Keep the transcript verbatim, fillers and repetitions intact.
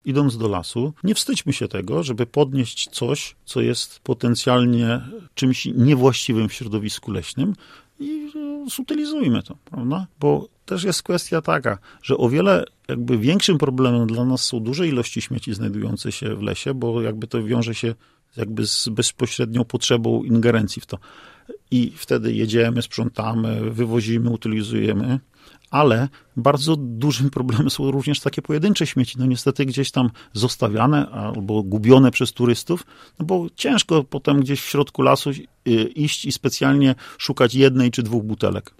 idąc do lasu, nie wstydźmy się tego, żeby podnieść coś, co jest potencjalnie czymś niewłaściwym w środowisku leśnym i zutylizujmy to, prawda? Bo też jest kwestia taka, że o wiele jakby większym problemem dla nas są duże ilości śmieci znajdujące się w lesie, bo jakby to wiąże się jakby z bezpośrednią potrzebą ingerencji w to. I wtedy jedziemy, sprzątamy, wywozimy, utylizujemy, ale bardzo dużym problemem są również takie pojedyncze śmieci, no niestety gdzieś tam zostawiane albo gubione przez turystów, no bo ciężko potem gdzieś w środku lasu iść i specjalnie szukać jednej czy dwóch butelek.